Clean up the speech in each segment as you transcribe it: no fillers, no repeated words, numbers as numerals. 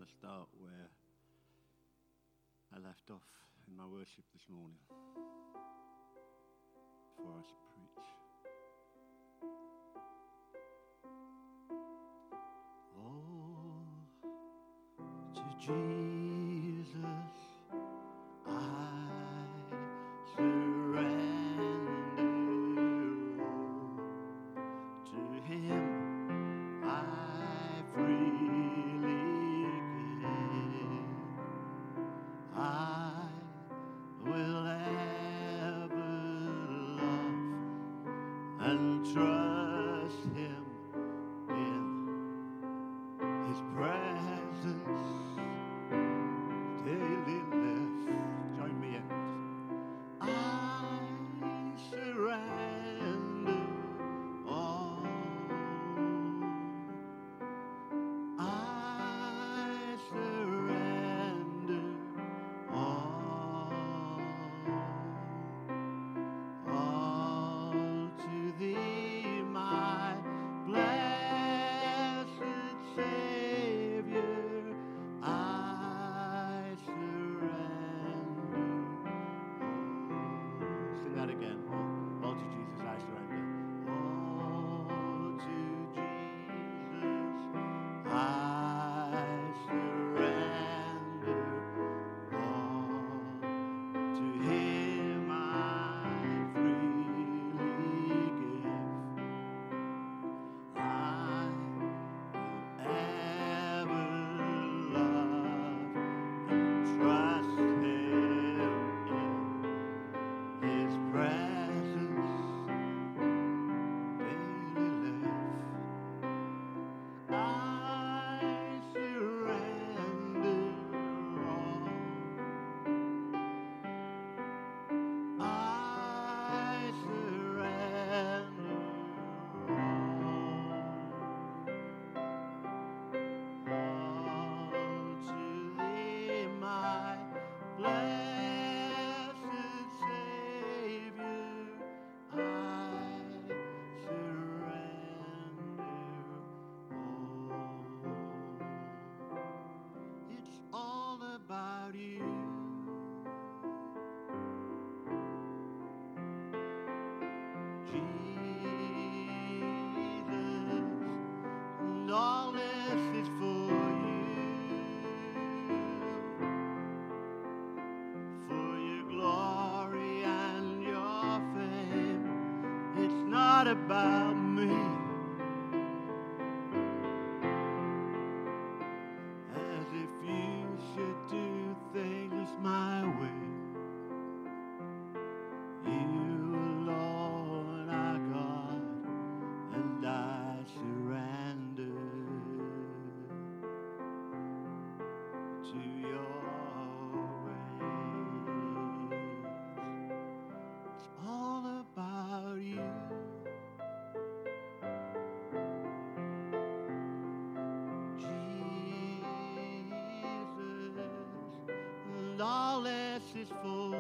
start where I left off in my worship this morning before I preach. Oh, to Jesus I surrender. To Him I freely give. I will ever love and trust Him in His presence daily live. Join me in. I surrender all. I surrender all to Thee, my blessed Savior. I surrender all. Sing that again. All to Jesus I surrender. All to Jesus I surrender all. To Him I freely give. I will ever love and trust Him in His presence daily live. I surrender all. I surrender all to Thee, my blessed Savior. I surrender all. It's all about You. Jesus, and all this is for Your glory and Your fame. It's not about me, as if You should do things my way. You alone are God, and I surrender to Your ways. It's all about You. Jesus, and all this is for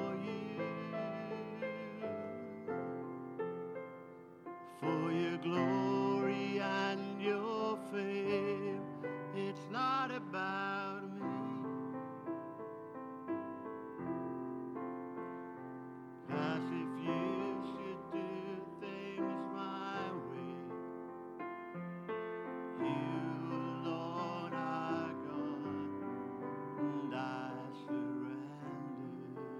Your glory and Your fame. It's not about me, as if You should do things my way. You alone are God, and I surrender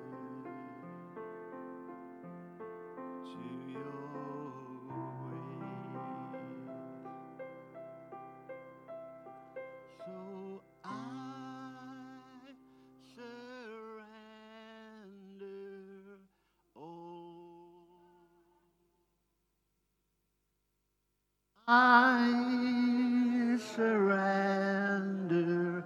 to Your ways. So I surrender all. I surrender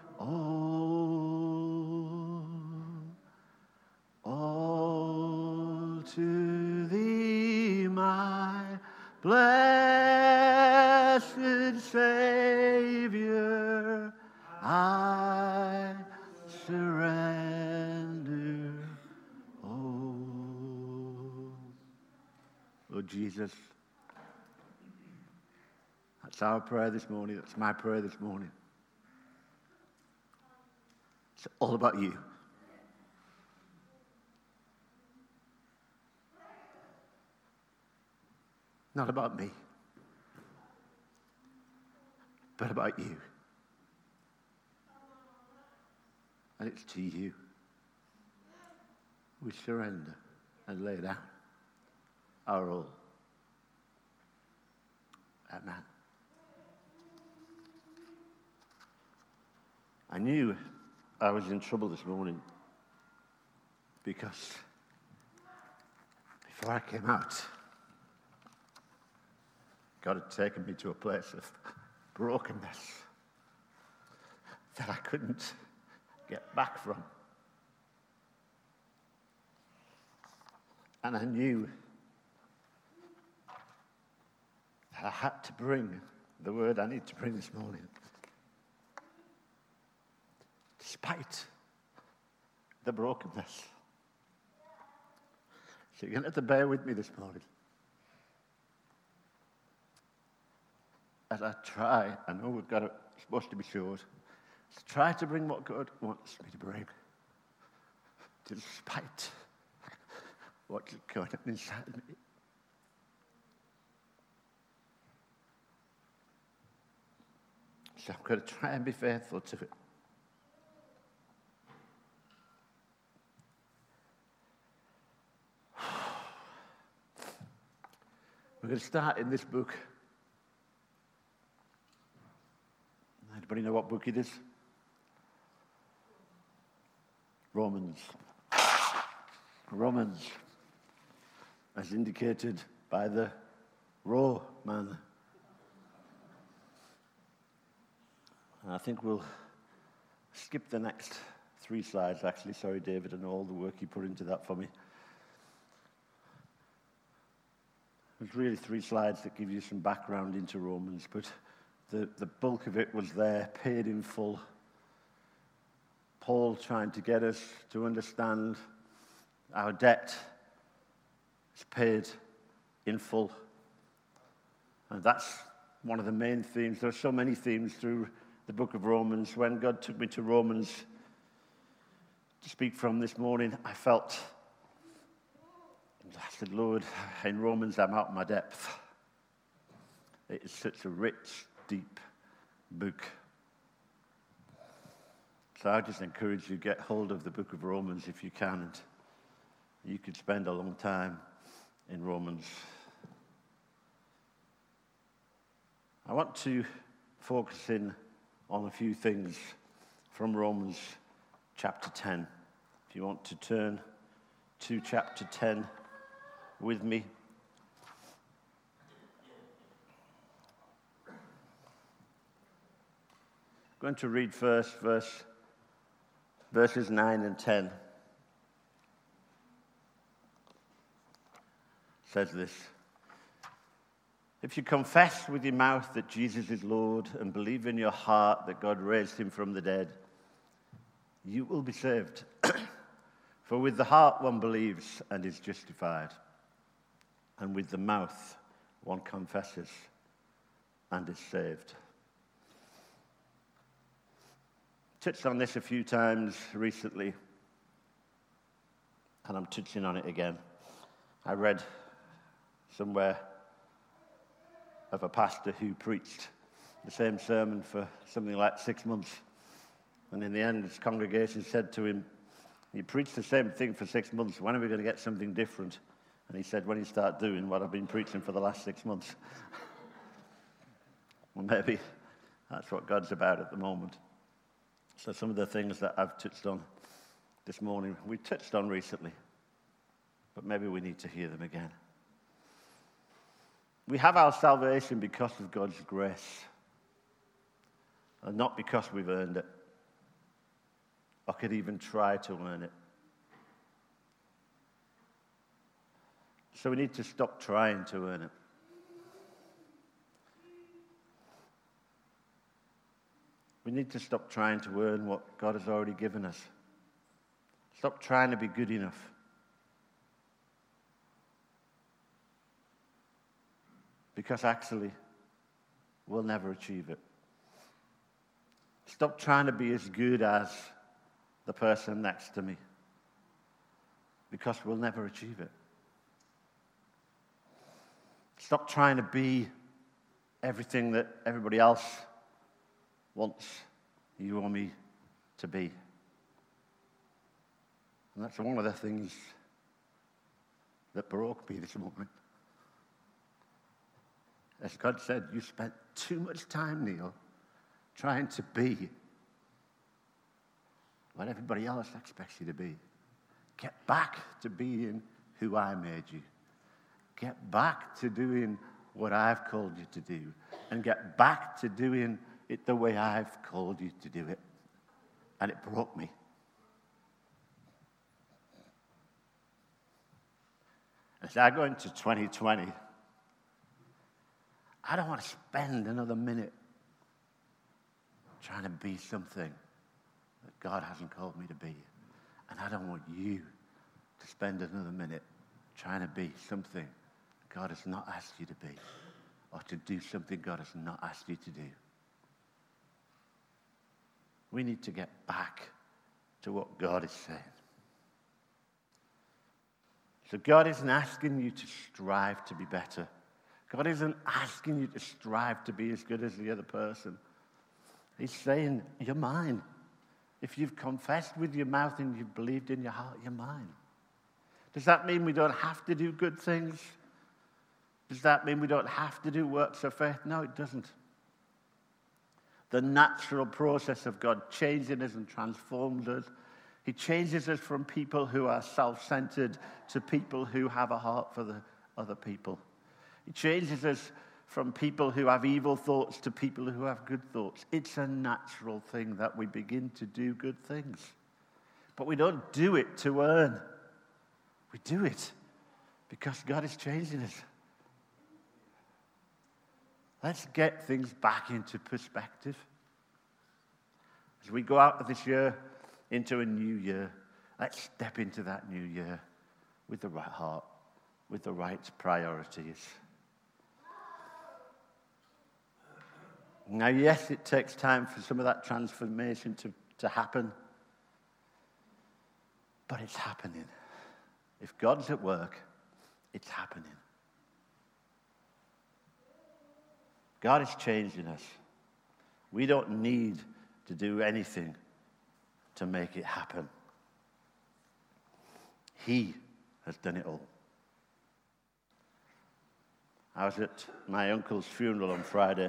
all to Thee, my blessed Savior. I surrender all. Lord Jesus, that's our prayer this morning. That's my prayer this morning. It's all about you. Not about me, but about you. And it's to you we surrender and lay down our all. Amen. I knew I was in trouble this morning because before I came out, God had taken me to a place of brokenness that I couldn't get back from. And I knew that I had to bring the word I need to bring this morning. Despite the brokenness. So you're going to have to bear with me this morning. As I try, I know it's supposed to be short, to try to bring what God wants me to bring, despite what's going on inside me. So I'm going to try and be faithful to it. We're going to start in this book. Anybody know what book it is? Romans. Romans, as indicated by the raw man. And I think we'll skip the next 3 slides, actually. Sorry, David, and all the work you put into that for me. There's really 3 slides that give you some background into Romans, but the bulk of it was there, paid in full. Paul trying to get us to understand our debt is paid in full. And that's one of the main themes. There are so many themes through the book of Romans. When God took me to Romans to speak from this morning, I said, Lord, in Romans I'm out of my depth. It is such a rich, deep book. So I just encourage you, get hold of the book of Romans if you can. And you could spend a long time in Romans. I want to focus in on a few things from Romans chapter 10. If you want to turn to chapter 10 with me. I'm going to read first verses 9 and 10. It says this: If you confess with your mouth that Jesus is Lord and believe in your heart that God raised him from the dead, you will be saved. For with the heart one believes and is justified, and with the mouth one confesses and is saved. Touched on this a few times recently, and I'm touching on it again. I read somewhere of a pastor who preached the same sermon for something like 6 months. And in the end, his congregation said to him, you preached the same thing for 6 months. When are we going to get something different? And he said, when you start doing what I've been preaching for the last 6 months. Well, maybe that's what God's about at the moment. So some of the things that I've touched on this morning, we touched on recently, but maybe we need to hear them again. We have our salvation because of God's grace, and not because we've earned it, or could even try to earn it. So we need to stop trying to earn it. We need to stop trying to earn what God has already given us. Stop trying to be good enough. Because actually, we'll never achieve it. Stop trying to be as good as the person next to me, because we'll never achieve it. Stop trying to be everything that everybody else wants you or me to be. And that's one of the things that broke me this morning. As God said, you spent too much time, Neil, trying to be what everybody else expects you to be. Get back to being who I made you. Get back to doing what I've called you to do. And get back to doing it the way I've called you to do it. And it broke me. As I go into 2020, I don't want to spend another minute trying to be something that God hasn't called me to be. And I don't want you to spend another minute trying to be something God has not asked you to be, or to do something God has not asked you to do. We need to get back to what God is saying. So God isn't asking you to strive to be better. God isn't asking you to strive to be as good as the other person. He's saying, you're mine. If you've confessed with your mouth and you've believed in your heart, you're mine. Does that mean we don't have to do good things? Does that mean we don't have to do works of faith? No, it doesn't. The natural process of God changing us and transforms us. He changes us from people who are self-centered to people who have a heart for the other people. He changes us from people who have evil thoughts to people who have good thoughts. It's a natural thing that we begin to do good things. But we don't do it to earn. We do it because God is changing us. Let's get things back into perspective. As we go out of this year into a new year, let's step into that new year with the right heart, with the right priorities. Now, yes, it takes time for some of that transformation to happen, but it's happening. If God's at work, it's happening. God is changing us. We don't need to do anything to make it happen. He has done it all. I was at my uncle's funeral on Friday,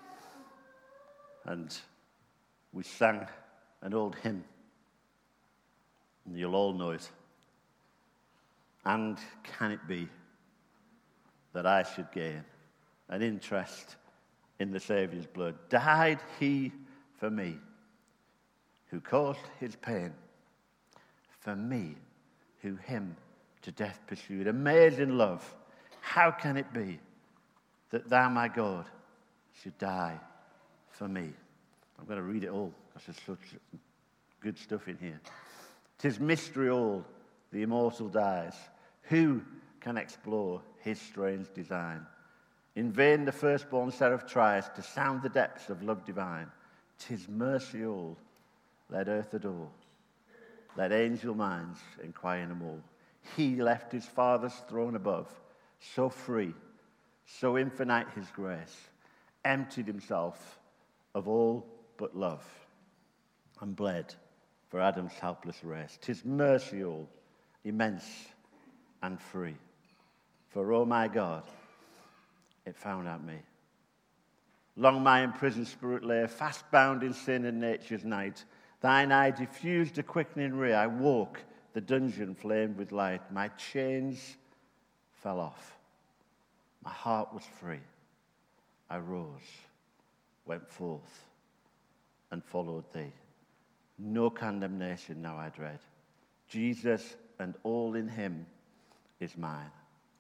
and we sang an old hymn, and you'll all know it. And can it be that I should gain an interest in the Saviour's blood? Died he for me, who caused his pain, for me, who him to death pursued. Amazing love, how can it be that thou, my God, should die for me? I'm going to read it all because there's such good stuff in here. 'Tis mystery all, the immortal dies. Who can explore his strange design? In vain the firstborn seraph tries to sound the depths of love divine. 'Tis mercy all, let earth adore. Let angel minds inquire no more. He left his Father's throne above, so free, so infinite his grace, emptied himself of all but love, and bled for Adam's helpless race. 'Tis mercy all, immense and free. For, oh my God, it found out me. Long my imprisoned spirit lay, fast bound in sin and nature's night. Thine eye diffused a quickening ray. I woke, the dungeon flamed with light. My chains fell off. My heart was free. I rose, went forth, and followed thee. No condemnation now I dread. Jesus and all in him is mine.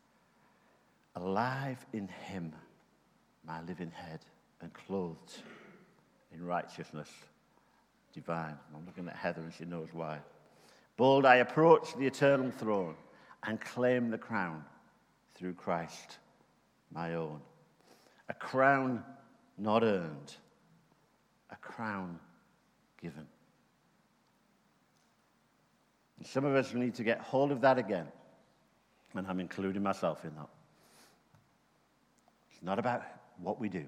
Alive in him, my living head, and clothed in righteousness divine. I'm looking at Heather and she knows why. Bold, I approach the eternal throne and claim the crown through Christ, my own. A crown not earned, a crown given. And some of us need to get hold of that again, and I'm including myself in that. It's not about what we do.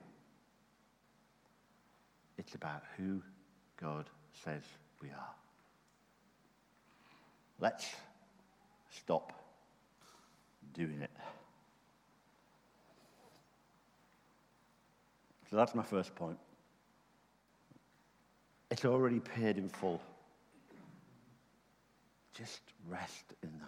It's about who God says we are. Let's stop doing it. So that's my first point. It's already paid in full. Just rest in that.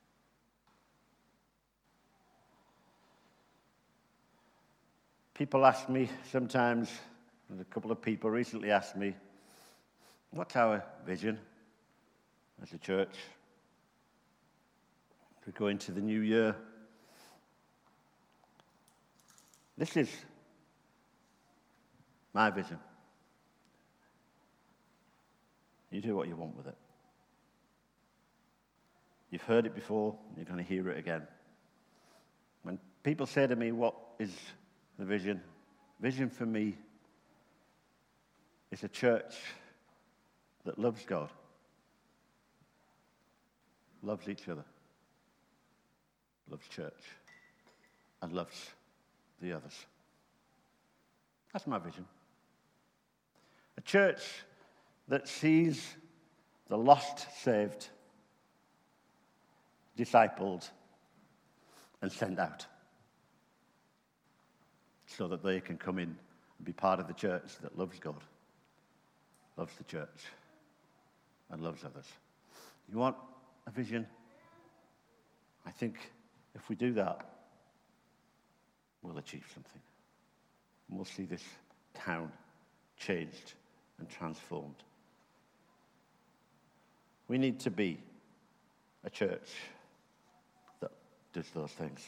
People ask me sometimes, and a couple of people recently asked me, what's our vision as a church? We go into the new year. This is my vision. You do what you want with it. You've heard it before, you're going to hear it again. When people say to me, what is the vision? Vision for me is a church that loves God, loves each other, loves church, and loves the others. That's my vision. A church that sees the lost saved, discipled, and sent out so that they can come in and be part of the church that loves God, loves the church, and loves others. You want a vision? I think if we do that, we'll achieve something. And we'll see this town changed and transformed. We need to be a church that does those things.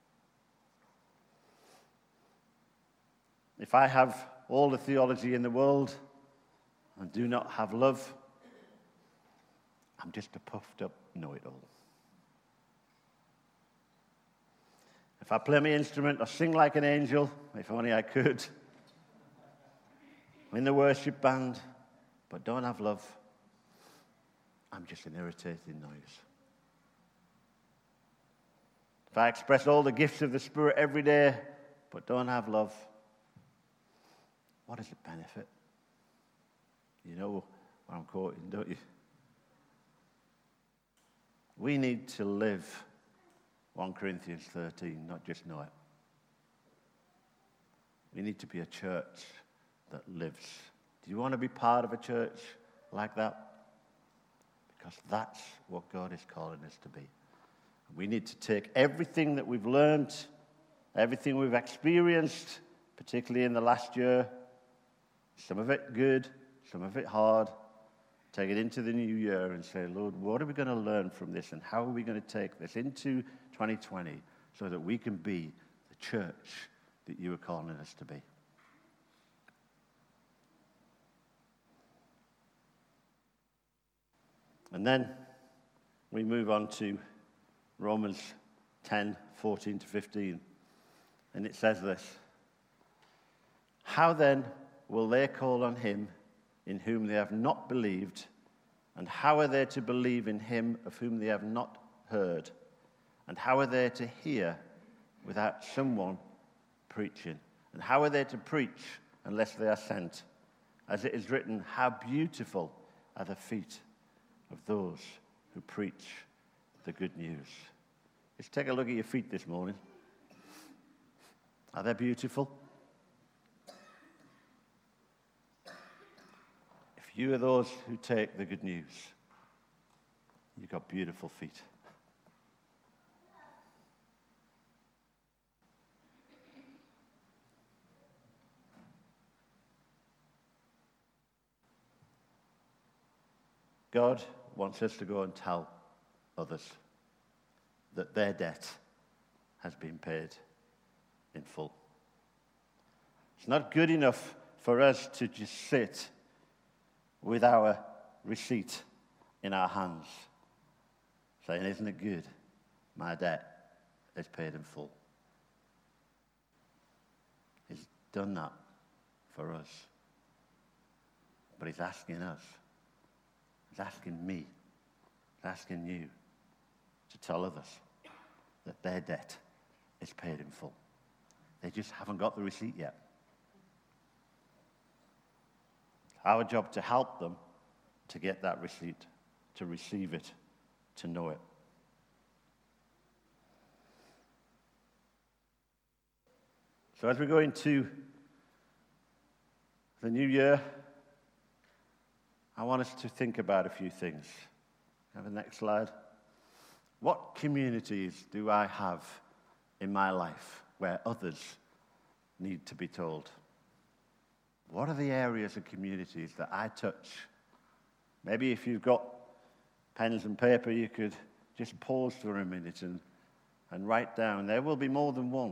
If I have all the theology in the world and do not have love, I'm just a puffed up know-it-all. If I play my instrument or sing like an angel, if only I could, I'm in the worship band, but don't have love, I'm just an irritating noise. If I express all the gifts of the Spirit every day, but don't have love, what does it benefit? You know what I'm quoting, don't you? We need to live 1 Corinthians 13, not just know it. We need to be a church that lives. Do you want to be part of a church like that? Because that's what God is calling us to be. We need to take everything that we've learned, everything we've experienced, particularly in the last year, some of it good, some of it hard, take it into the new year and say, Lord, what are we going to learn from this, and how are we going to take this into 2020 so that we can be the church that you are calling us to be? And then we move on to Romans 10, 14 to 15. And it says this: how then will they call on him in whom they have not believed? And how are they to believe in him of whom they have not heard? And how are they to hear without someone preaching? And how are they to preach unless they are sent? As it is written, how beautiful are the feet of those who preach the good news. Just take a look at your feet this morning. Are they beautiful? If you are those who take the good news, you've got beautiful feet. God wants us to go and tell others that their debt has been paid in full. It's not good enough for us to just sit with our receipt in our hands, saying, isn't it good? My debt is paid in full. He's done that for us. But he's asking us. He's asking me It's asking you to tell others that their debt is paid in full. They just haven't got the receipt yet. It's our job to help them to get that receipt, to receive it, to know it. So as we go into the new year, I want us to think about a few things. Have the next slide. What communities do I have in my life where others need to be told? What are the areas of communities that I touch? Maybe if you've got pens and paper, you could just pause for a minute and write down. There will be more than one.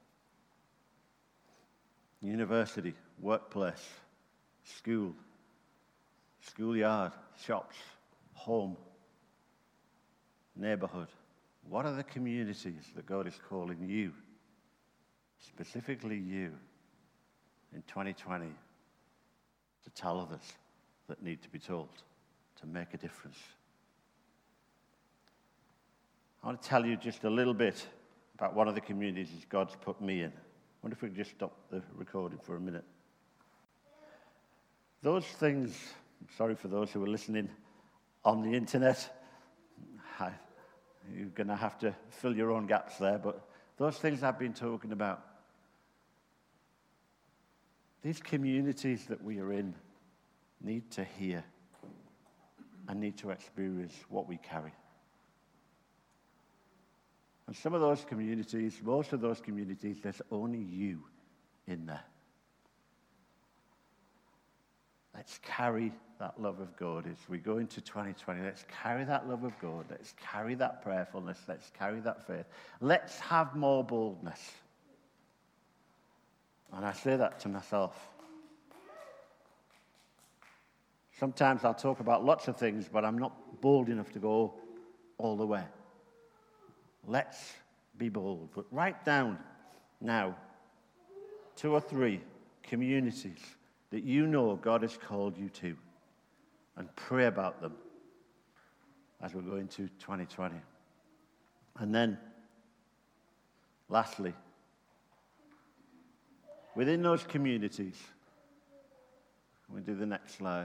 University, workplace, school, schoolyard, shops, home, neighborhood. What are the communities that God is calling you, specifically you, in 2020, to tell others that need to be told, to make a difference? I want to tell you just a little bit about one of the communities God's put me in. I wonder if we could just stop the recording for a minute. Those things, I'm sorry for those who are listening on the internet, you're going to have to fill your own gaps there, but those things I've been talking about, these communities that we are in need to hear and need to experience what we carry. And some of those communities, most of those communities, there's only you in there. Let's carry that love of God as we go into 2020. Let's carry that love of God. Let's carry that prayerfulness. Let's carry that faith. Let's have more boldness. And I say that to myself. Sometimes I'll talk about lots of things, but I'm not bold enough to go all the way. Let's be bold. But write down now 2 or 3 communities that you know God has called you to, and pray about them as we go into 2020. And then, lastly, within those communities, we'll do the next slide.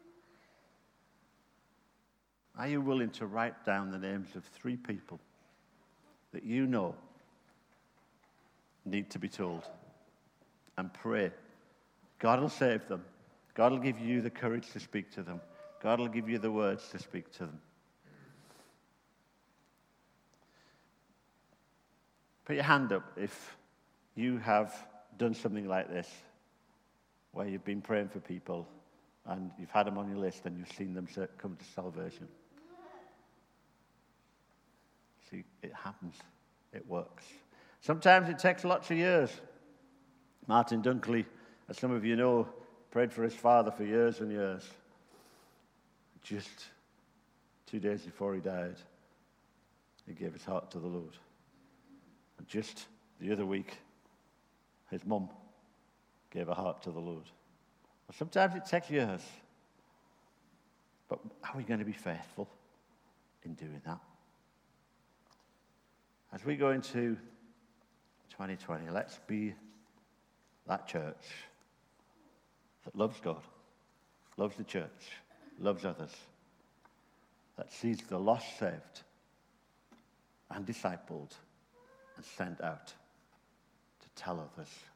Are you willing to write down the names of 3 people that you know need to be told, and pray? God will save them. God will give you the courage to speak to them. God will give you the words to speak to them. Put your hand up if you have done something like this, where you've been praying for people and you've had them on your list and you've seen them come to salvation. See, it happens. It works. Sometimes it takes lots of years. Martin Dunkley, as some of you know, prayed for his father for years and years. Just 2 days before he died, he gave his heart to the Lord. And just the other week, his mum gave her heart to the Lord. Well, sometimes it takes years. But are we going to be faithful in doing that? As we go into 2020, let's be that church that loves God, loves the church, loves others, that sees the lost saved and discipled and sent out to tell others